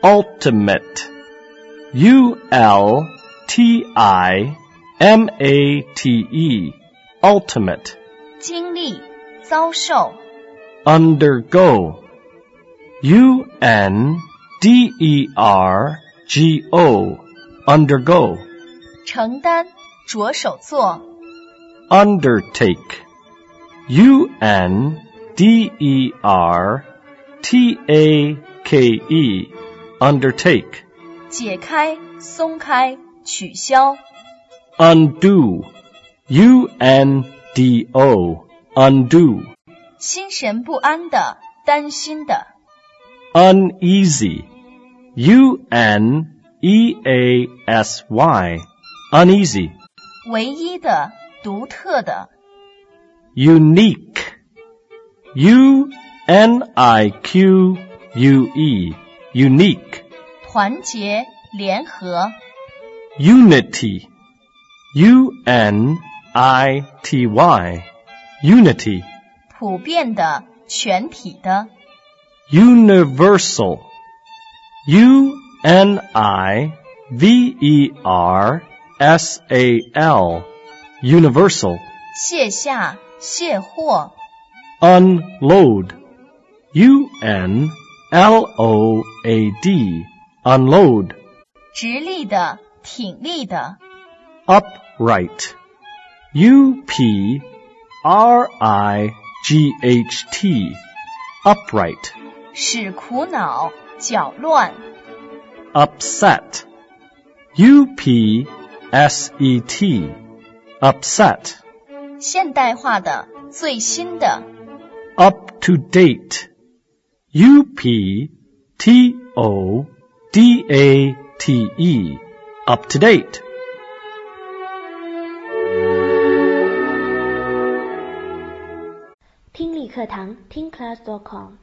ultimate, U-L-T-I-M-A-T-E, ultimate. 经历，遭受。 Undergo, U-N-D-E-R-G-O, undergo. 承担，着手做。 Undertake, U-N-D-E-R-T-A-K-E, undertake. 解开，松开，取消。 Undo, U-N-D-O, undo. 心神不安的，担心的。 Uneasy, U-N-E-A-S-Y, uneasy. 唯一的，独特的。 Unique, U-N-I-Q-U-E, unique. 团结，联合。 Unity, U-N-I-T-Y, unity. 普遍的，全体的。 Universal, U-N-I-V-E-R-S-A-L, universal. 卸下，卸货。 Unload, U-N-L-O-A-D, unload. 直立的，挺立的。 Upright, U-P-R-I-G-H-T, upright. 使苦恼，搅乱。 Upset, U-P-S-E-T, upset. 现代化的，最新的。 Up to date, U-P-T-O-D-A-T-E, up to date. 听力课堂听class.com